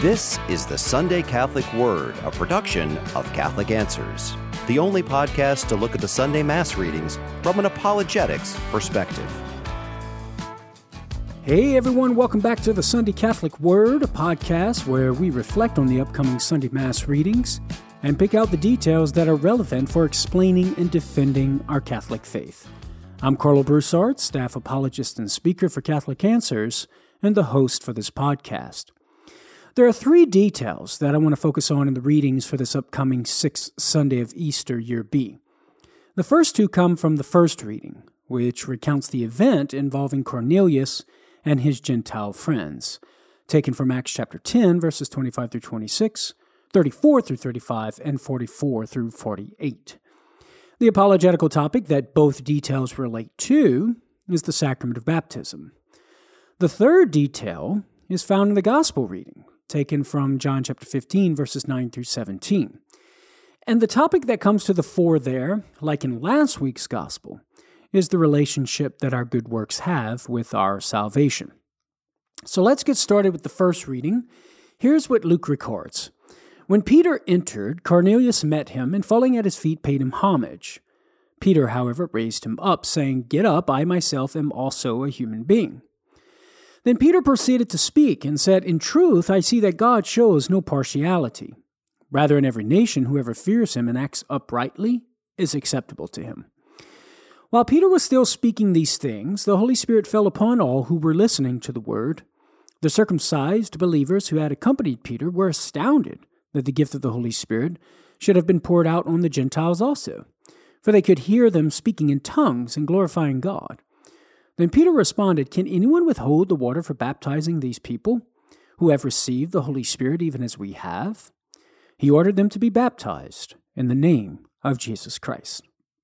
This is the Sunday Catholic Word, a production of Catholic Answers, the only podcast to look at the Sunday Mass readings from an apologetics perspective. Hey everyone, welcome back to the Sunday Catholic Word, a podcast where we reflect on the upcoming Sunday Mass readings and pick out the details that are relevant for explaining and defending our Catholic faith. I'm Carlo Broussard, staff apologist and speaker for Catholic Answers, and the host for this podcast. There are three details that I want to focus on in the readings for this upcoming sixth Sunday of Easter, Year B. The first two come from the first reading, which recounts the event involving Cornelius and his Gentile friends, taken from Acts chapter 10, verses 25 through 26, 34 through 35, and 44 through 48. The apologetical topic that both details relate to is the sacrament of baptism. The third detail is found in the Gospel reading, taken from John chapter 15, verses 9 through 17. And the topic that comes to the fore there, like in last week's Gospel, is the relationship that our good works have with our salvation. So let's get started with the first reading. Here's what Luke records. When Peter entered, Cornelius met him, and falling at his feet paid him homage. Peter, however, raised him up, saying, "Get up, I myself am also a human being." Then Peter proceeded to speak and said, "In truth, I see that God shows no partiality. Rather, in every nation, whoever fears him and acts uprightly is acceptable to him." While Peter was still speaking these things, the Holy Spirit fell upon all who were listening to the word. The circumcised believers who had accompanied Peter were astounded that the gift of the Holy Spirit should have been poured out on the Gentiles also, for they could hear them speaking in tongues and glorifying God. Then Peter responded, "Can anyone withhold the water for baptizing these people, who have received the Holy Spirit even as we have?" He ordered them to be baptized in the name of Jesus Christ.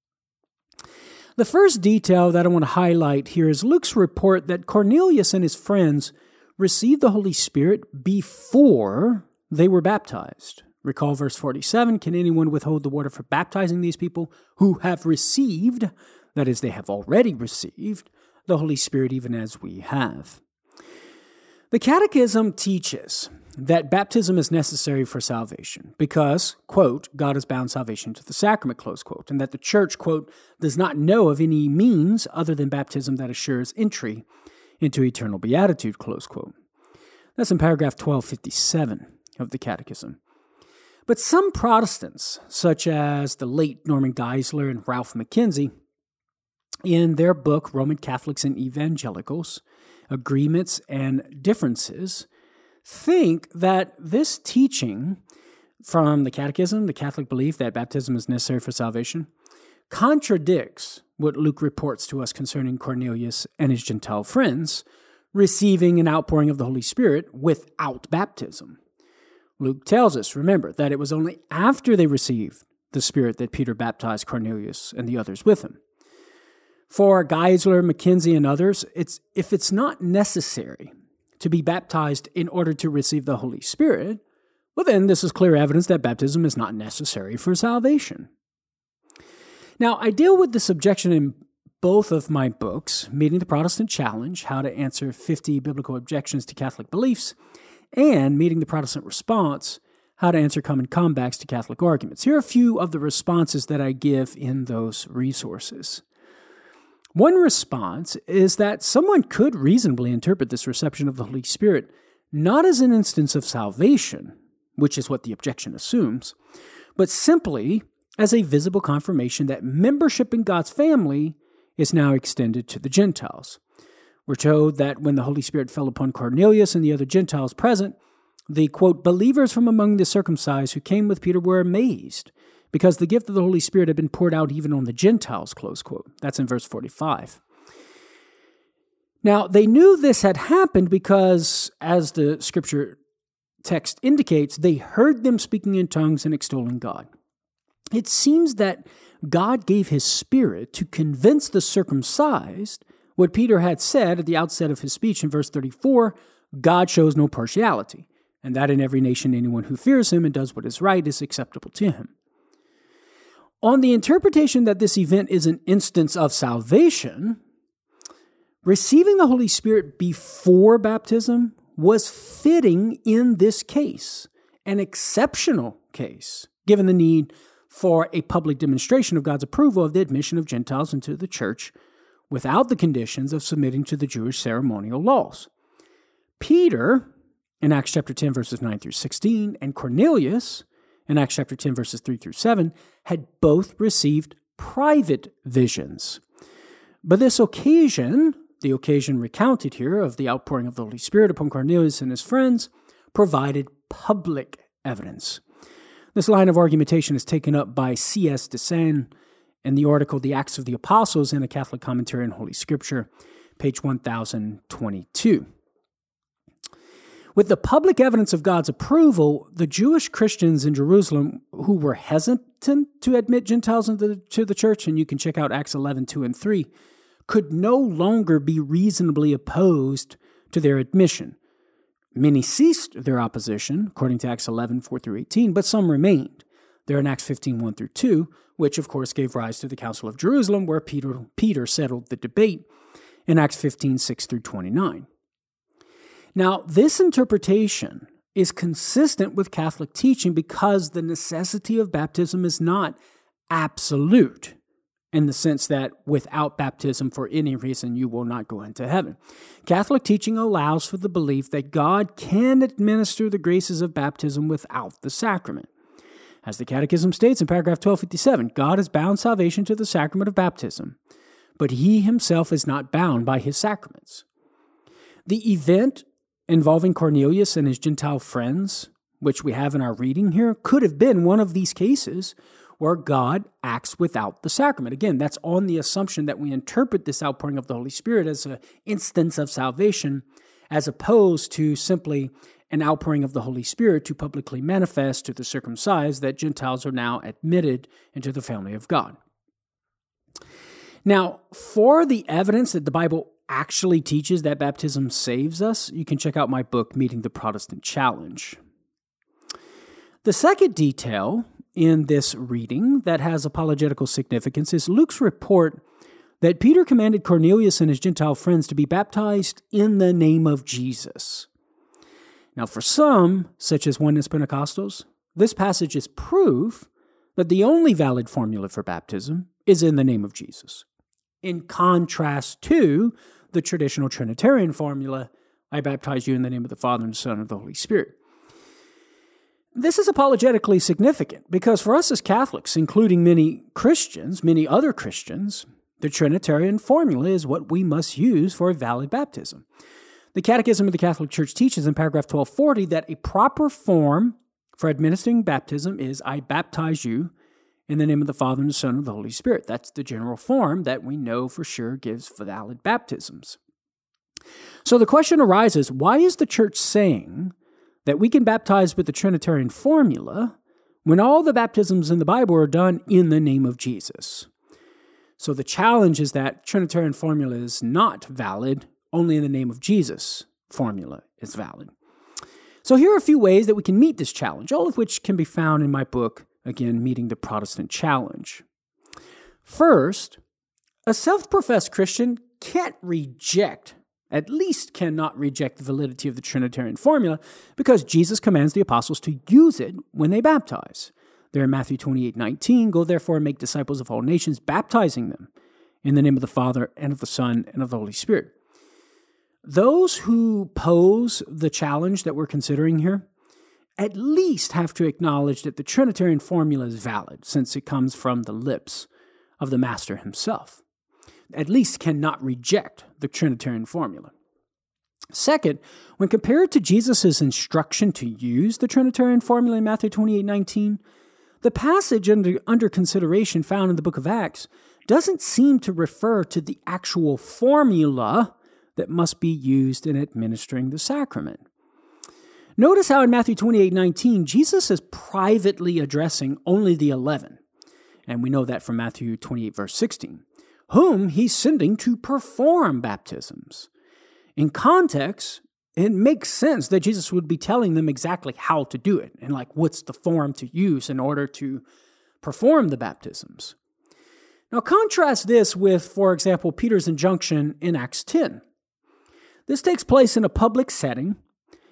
The first detail that I want to highlight here is Luke's report that Cornelius and his friends received the Holy Spirit before they were baptized. Recall verse 47, "Can anyone withhold the water for baptizing these people who have received," that is, they have already received, "the Holy Spirit even as we have?" The Catechism teaches that baptism is necessary for salvation because, quote, "God has bound salvation to the sacrament," close quote, and that the Church, quote, "does not know of any means other than baptism that assures entry into eternal beatitude," close quote. That's in paragraph 1257 of the Catechism. But some Protestants, such as the late Norman Geisler and Ralph McKenzie, in their book, Roman Catholics and Evangelicals, Agreements and Differences, think that this teaching from the Catechism, the Catholic belief that baptism is necessary for salvation, contradicts what Luke reports to us concerning Cornelius and his Gentile friends receiving an outpouring of the Holy Spirit without baptism. Luke tells us, remember, that it was only after they received the Spirit that Peter baptized Cornelius and the others with him. For Geisler, McKenzie, and others, if it's not necessary to be baptized in order to receive the Holy Spirit, well then this is clear evidence that baptism is not necessary for salvation. Now, I deal with this objection in both of my books, Meeting the Protestant Challenge, How to Answer 50 Biblical Objections to Catholic Beliefs, and Meeting the Protestant Response, How to Answer Common Comebacks to Catholic Arguments. Here are a few of the responses that I give in those resources. One response is that someone could reasonably interpret this reception of the Holy Spirit not as an instance of salvation, which is what the objection assumes, but simply as a visible confirmation that membership in God's family is now extended to the Gentiles. We're told that when the Holy Spirit fell upon Cornelius and the other Gentiles present, the, quote, "believers from among the circumcised who came with Peter were amazed, because the gift of the Holy Spirit had been poured out even on the Gentiles," close quote. That's in verse 45. Now, they knew this had happened because, as the scripture text indicates, they heard them speaking in tongues and extolling God. It seems that God gave his Spirit to convince the circumcised what Peter had said at the outset of his speech in verse 34, "God shows no partiality, and that in every nation anyone who fears him and does what is right is acceptable to him." On the interpretation that this event is an instance of salvation, receiving the Holy Spirit before baptism was fitting in this case, an exceptional case, given the need for a public demonstration of God's approval of the admission of Gentiles into the church without the conditions of submitting to the Jewish ceremonial laws. Peter, in Acts chapter 10, verses 9 through 16, and Cornelius, in Acts chapter 10, verses 3 through 7, had both received private visions. But this occasion, the occasion recounted here of the outpouring of the Holy Spirit upon Cornelius and his friends, provided public evidence. This line of argumentation is taken up by C.S. Desain in the article The Acts of the Apostles in a Catholic Commentary on Holy Scripture, page 1022. With the public evidence of God's approval, the Jewish Christians in Jerusalem who were hesitant to admit Gentiles into the church, and you can check out Acts 11, 2 and 3, could no longer be reasonably opposed to their admission. Many ceased their opposition, according to Acts 11, 4 through 18, but some remained. They're in Acts 15, 1 through 2, which of course gave rise to the Council of Jerusalem, where Peter settled the debate in Acts 15, 6 through 29. Now, this interpretation is consistent with Catholic teaching because the necessity of baptism is not absolute, in the sense that without baptism for any reason you will not go into heaven. Catholic teaching allows for the belief that God can administer the graces of baptism without the sacrament. As the Catechism states in paragraph 1257, God has bound salvation to the sacrament of baptism, but he himself is not bound by his sacraments. The event involving Cornelius and his Gentile friends, which we have in our reading here, could have been one of these cases where God acts without the sacrament. Again, that's on the assumption that we interpret this outpouring of the Holy Spirit as an instance of salvation, as opposed to simply an outpouring of the Holy Spirit to publicly manifest to the circumcised that Gentiles are now admitted into the family of God. Now, for the evidence that the Bible actually teaches that baptism saves us, you can check out my book, Meeting the Protestant Challenge. The second detail in this reading that has apologetical significance is Luke's report that Peter commanded Cornelius and his Gentile friends to be baptized in the name of Jesus. Now, for some, such as Oneness Pentecostals, this passage is proof that the only valid formula for baptism is in the name of Jesus, in contrast to the traditional Trinitarian formula, I baptize you in the name of the Father and the Son and the Holy Spirit. This is apologetically significant because for us as Catholics, including many Christians, many other Christians, the Trinitarian formula is what we must use for a valid baptism. The Catechism of the Catholic Church teaches in paragraph 1240 that a proper form for administering baptism is, I baptize you in the name of the Father and the Son and the Holy Spirit. That's the general form that we know for sure gives valid baptisms. So the question arises, why is the Church saying that we can baptize with the Trinitarian formula when all the baptisms in the Bible are done in the name of Jesus? So the challenge is that Trinitarian formula is not valid, only in the name of Jesus formula is valid. So here are a few ways that we can meet this challenge, all of which can be found in my book, again, Meeting the Protestant Challenge. First, a self-professed Christian can't reject, at least cannot reject the validity of the Trinitarian formula because Jesus commands the apostles to use it when they baptize. There in Matthew 28:19, go therefore and make disciples of all nations, baptizing them in the name of the Father and of the Son and of the Holy Spirit. Those who pose the challenge that we're considering here at least have to acknowledge that the Trinitarian formula is valid since it comes from the lips of the Master himself. At least cannot reject the Trinitarian formula. Second, when compared to Jesus' instruction to use the Trinitarian formula in Matthew 28:19, the passage under consideration found in the book of Acts doesn't seem to refer to the actual formula that must be used in administering the sacrament. Notice how in Matthew 28:19, Jesus is privately addressing only the 11, and we know that from Matthew 28, verse 16, whom he's sending to perform baptisms. In context, it makes sense that Jesus would be telling them exactly how to do it and what's the form to use in order to perform the baptisms. Now contrast this with, for example, Peter's injunction in Acts 10. This takes place in a public setting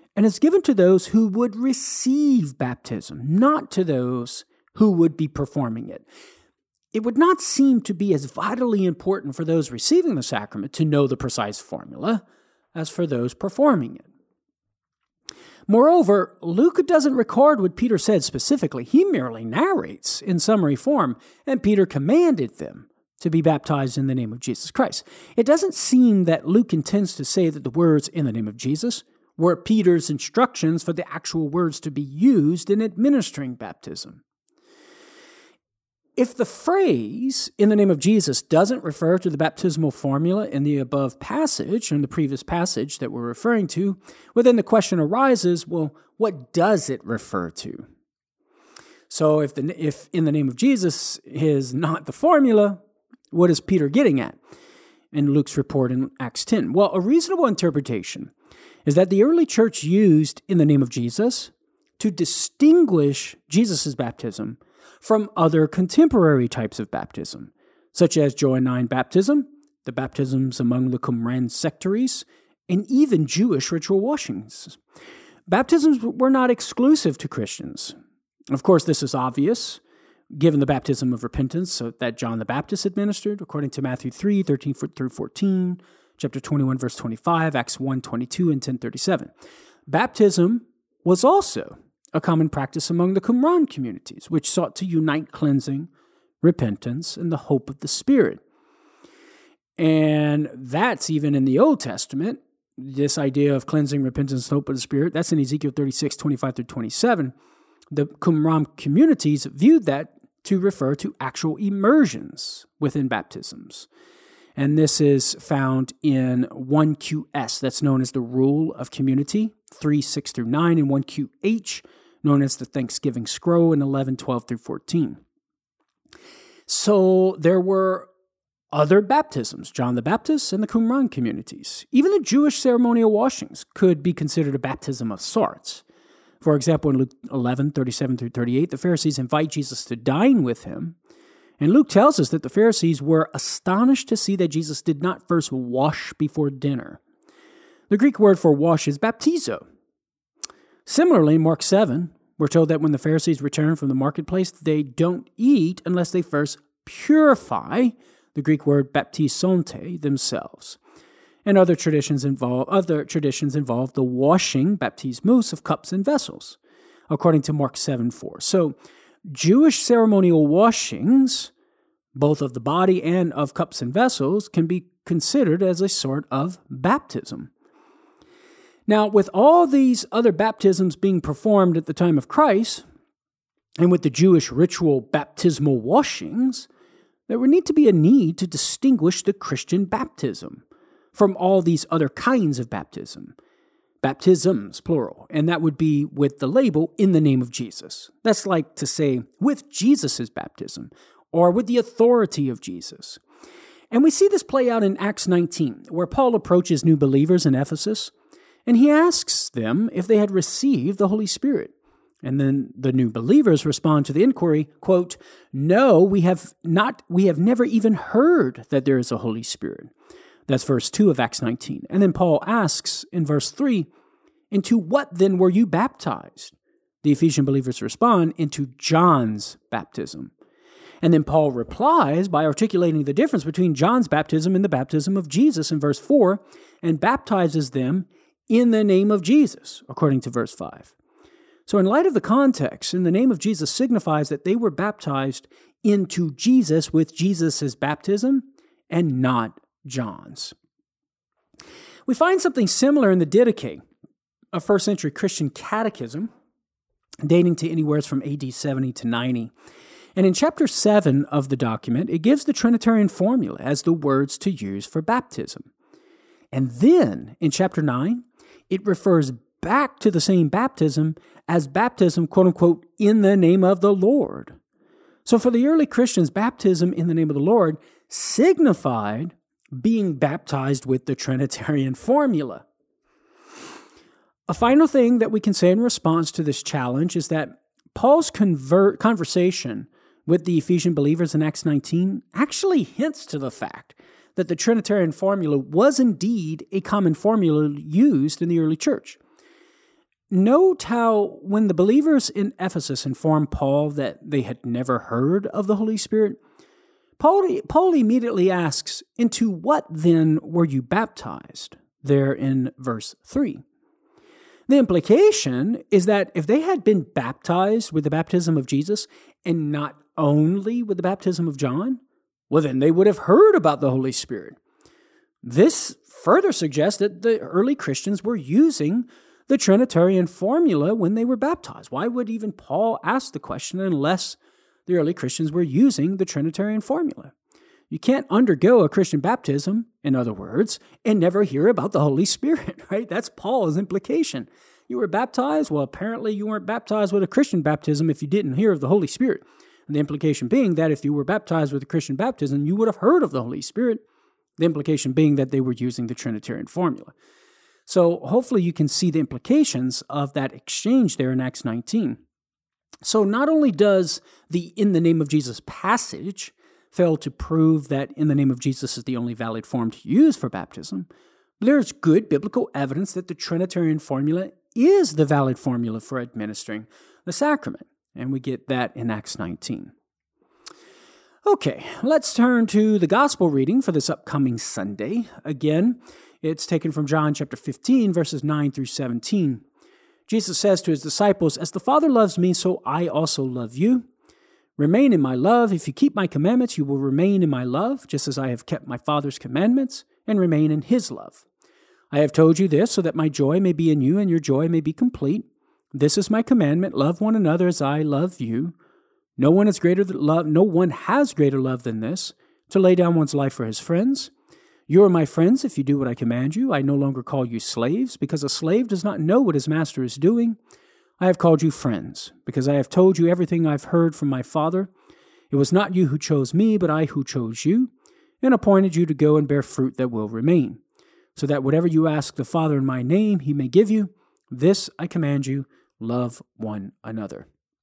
and is given to those who would receive baptism, not to those who would be performing it. It would not seem to be as vitally important for those receiving the sacrament to know the precise formula as for those performing it. Moreover, Luke doesn't record what Peter said specifically. He merely narrates in summary form, and Peter commanded them to be baptized in the name of Jesus Christ. It doesn't seem that Luke intends to say that the words "in the name of Jesus" were Peter's instructions for the actual words to be used in administering baptism. If the phrase "in the name of Jesus" doesn't refer to the baptismal formula in the above passage, in the previous passage that we're referring to, well, then the question arises, well, what does it refer to? So if "in the name of Jesus" is not the formula, what is Peter getting at in Luke's report in Acts 10? Well, a reasonable interpretation is that the early church used "in the name of Jesus" to distinguish Jesus' baptism from other contemporary types of baptism, such as Johannine baptism, the baptisms among the Qumran sectaries, and even Jewish ritual washings. Baptisms were not exclusive to Christians. Of course, this is obvious, given the baptism of repentance that John the Baptist administered, according to Matthew 3, 13 through 14, chapter 21, verse 25, Acts 1, 22, and 10:37. Baptism was also a common practice among the Qumran communities, which sought to unite cleansing, repentance, and the hope of the Spirit. And that's even in the Old Testament, this idea of cleansing, repentance, and hope of the Spirit. That's in Ezekiel 36, 25 through 27. The Qumran communities viewed that to refer to actual immersions within baptisms. And this is found in 1QS, that's known as the Rule of Community, 3, 6 through 9, and 1QH, known as the Thanksgiving Scroll, in 11, 12 through 14. So there were other baptisms, John the Baptist and the Qumran communities. Even the Jewish ceremonial washings could be considered a baptism of sorts. For example, in Luke 11, 37 through 38, the Pharisees invite Jesus to dine with him. And Luke tells us that the Pharisees were astonished to see that Jesus did not first wash before dinner. The Greek word for wash is baptizo. Similarly, in Mark 7, we're told that when the Pharisees return from the marketplace, they don't eat unless they first purify, the Greek word baptizonte, themselves. And other traditions involve the washing, baptismus, of cups and vessels, according to Mark 7:4. So Jewish ceremonial washings, both of the body and of cups and vessels, can be considered as a sort of baptism. Now, with all these other baptisms being performed at the time of Christ, and with the Jewish ritual baptismal washings, there would need to be a need to distinguish the Christian baptism from all these other kinds of baptisms, plural, and that would be with the label "in the name of Jesus." That's like to say, with Jesus' baptism, or with the authority of Jesus. And we see this play out in Acts 19, where Paul approaches new believers in Ephesus, and he asks them if they had received the Holy Spirit. And then the new believers respond to the inquiry, quote, "No, we have never even heard that there is a Holy Spirit." That's verse 2 of Acts 19. And then Paul asks in verse 3, "Into what then were you baptized?" The Ephesian believers respond, "Into John's baptism." And then Paul replies by articulating the difference between John's baptism and the baptism of Jesus in verse 4, and baptizes them in the name of Jesus, according to verse 5. So in light of the context, in the name of Jesus signifies that they were baptized into Jesus with Jesus' baptism and not John's. We find something similar in the Didache, a first century Christian catechism dating to anywhere from AD 70 to 90. And in chapter 7 of the document, it gives the Trinitarian formula as the words to use for baptism. And then in chapter 9, it refers back to the same baptism as baptism, quote unquote, "in the name of the Lord." So for the early Christians, baptism in the name of the Lord signified being baptized with the Trinitarian formula. A final thing that we can say in response to this challenge is that Paul's conversation with the Ephesian believers in Acts 19 actually hints to the fact that the Trinitarian formula was indeed a common formula used in the early church. Note how when the believers in Ephesus informed Paul that they had never heard of the Holy Spirit, Paul immediately asks, "Into what then were you baptized?" there in verse 3. The implication is that if they had been baptized with the baptism of Jesus and not only with the baptism of John, well, then they would have heard about the Holy Spirit. This further suggests that the early Christians were using the Trinitarian formula when they were baptized. Why would even Paul ask the question unless the early Christians were using the Trinitarian formula? You can't undergo a Christian baptism, in other words, and never hear about the Holy Spirit, right? That's Paul's implication. You were baptized? Well, apparently you weren't baptized with a Christian baptism if you didn't hear of the Holy Spirit. And the implication being that if you were baptized with a Christian baptism, you would have heard of the Holy Spirit. The implication being that they were using the Trinitarian formula. So hopefully you can see the implications of that exchange there in Acts 19. So not only does the "in the name of Jesus" passage fail to prove that "in the name of Jesus" is the only valid form to use for baptism, but there's good biblical evidence that the Trinitarian formula is the valid formula for administering the sacrament. And we get that in Acts 19. Okay, let's turn to the gospel reading for this upcoming Sunday. Again, it's taken from John chapter 15, verses 9 through 17. Jesus says to his disciples, "As the Father loves me, so I also love you. Remain in my love. If you keep my commandments, you will remain in my love, just as I have kept my Father's commandments and remain in his love. I have told you this so that my joy may be in you and your joy may be complete. This is my commandment, love one another as I love you. No one has greater love than this, to lay down one's life for his friends. You are my friends if you do what I command you. I no longer call you slaves, because a slave does not know what his master is doing. I have called you friends, because I have told you everything I've heard from my Father. It was not you who chose me, but I who chose you, and appointed you to go and bear fruit that will remain, so that whatever you ask the Father in my name, he may give you. This I command you, love one another."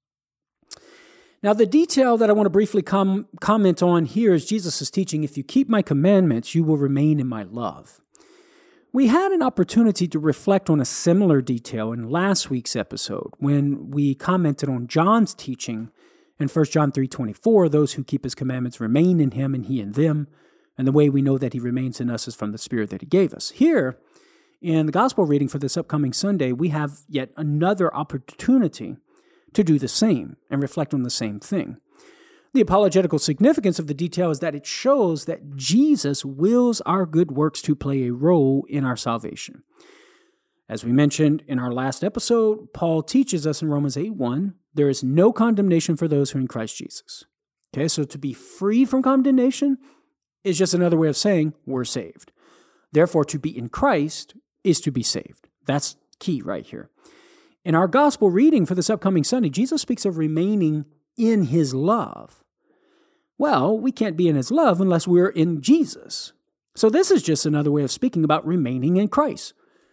Now, the detail that I want to briefly comment on here is Jesus is teaching, if you keep my commandments, you will remain in my love. We had an opportunity to reflect on a similar detail in last week's episode when we commented on John's teaching in 1 John 3:24, those who keep his commandments remain in him and he in them, and the way we know that he remains in us is from the Spirit that he gave us. Here, in the gospel reading for this upcoming Sunday, we have yet another opportunity to do the same and reflect on the same thing. The apologetical significance of the detail is that it shows that Jesus wills our good works to play a role in our salvation. As we mentioned in our last episode, Paul teaches us in Romans 8:1, there is no condemnation for those who are in Christ Jesus. Okay, so to be free from condemnation is just another way of saying we're saved. Therefore, to be in Christ is to be saved. That's key right here. In our gospel reading for this upcoming Sunday, Jesus speaks of remaining in his love. Well, we can't be in his love unless we're in Jesus. So this is just another way of speaking about remaining in Christ.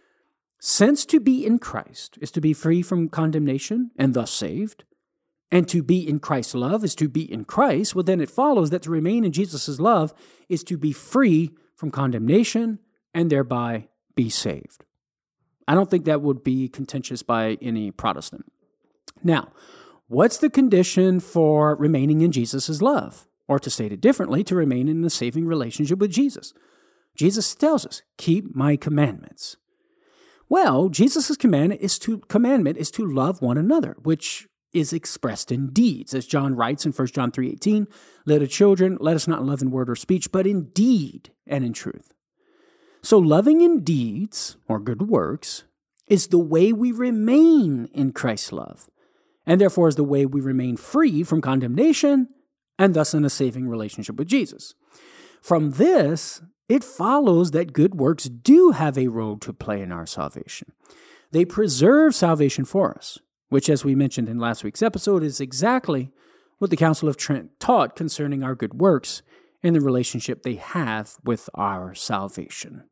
Since to be in Christ is to be free from condemnation and thus saved, and to be in Christ's love is to be in Christ, well, then it follows that to remain in Jesus' love is to be free from condemnation and thereby be saved. I don't think that would be contentious by any Protestant. Now, what's the condition for remaining in Jesus' love? Or to state it differently, to remain in a saving relationship with Jesus. Jesus tells us, keep my commandments. Well, Jesus' commandment is to love one another, which is expressed in deeds. As John writes in 1 John 3:18, little children, let us not love in word or speech, but in deed and in truth. So loving in deeds, or good works, is the way we remain in Christ's love, and therefore is the way we remain free from condemnation and thus in a saving relationship with Jesus. From this, it follows that good works do have a role to play in our salvation. They preserve salvation for us, which, as we mentioned in last week's episode, is exactly what the Council of Trent taught concerning our good works and the relationship they have with our salvation.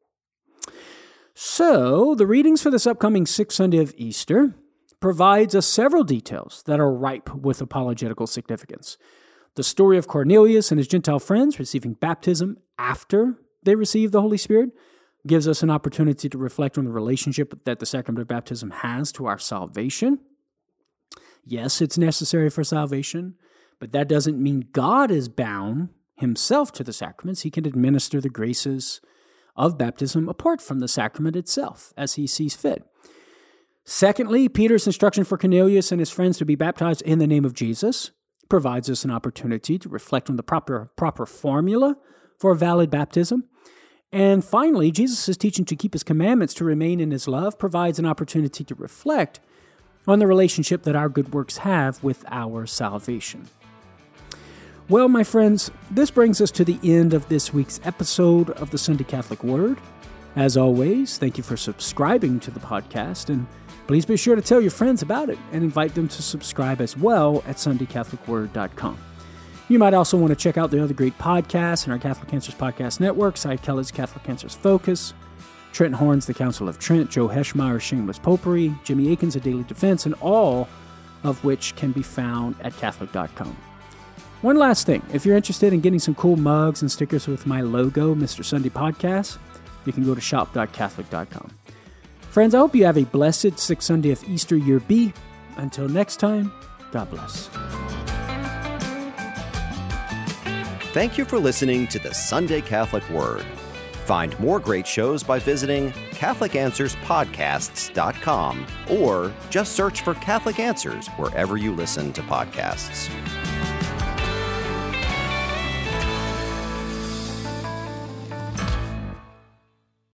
So, the readings for this upcoming sixth Sunday of Easter provides us several details that are ripe with apologetical significance. The story of Cornelius and his Gentile friends receiving baptism after they received the Holy Spirit, gives us an opportunity to reflect on the relationship that the sacrament of baptism has to our salvation. Yes, it's necessary for salvation, but that doesn't mean God is bound himself to the sacraments. He can administer the graces of baptism apart from the sacrament itself as he sees fit. Secondly, Peter's instruction for Cornelius and his friends to be baptized in the name of Jesus provides us an opportunity to reflect on the proper formula for a valid baptism. And finally, Jesus' teaching to keep his commandments, to remain in his love, provides an opportunity to reflect on the relationship that our good works have with our salvation. Well, my friends, this brings us to the end of this week's episode of the Sunday Catholic Word. As always, thank you for subscribing to the podcast, and please be sure to tell your friends about it and invite them to subscribe as well at SundayCatholicWord.com. You might also want to check out the other great podcasts in our Catholic Answers Podcast Network, Cy Kelly's Catholic Answers Focus, Trent Horn's The Council of Trent, Joe Heschmeyer's Shameless Popery, Jimmy Akin's A Daily Defense, and all of which can be found at Catholic.com. One last thing, if you're interested in getting some cool mugs and stickers with my logo, Mr. Sunday Podcast, you can go to shop.Catholic.com. Friends, I hope you have a blessed 6th Sunday of Easter Year B. Until next time, God bless. Thank you for listening to the Sunday Catholic Word. Find more great shows by visiting CatholicAnswersPodcasts.com or just search for Catholic Answers wherever you listen to podcasts.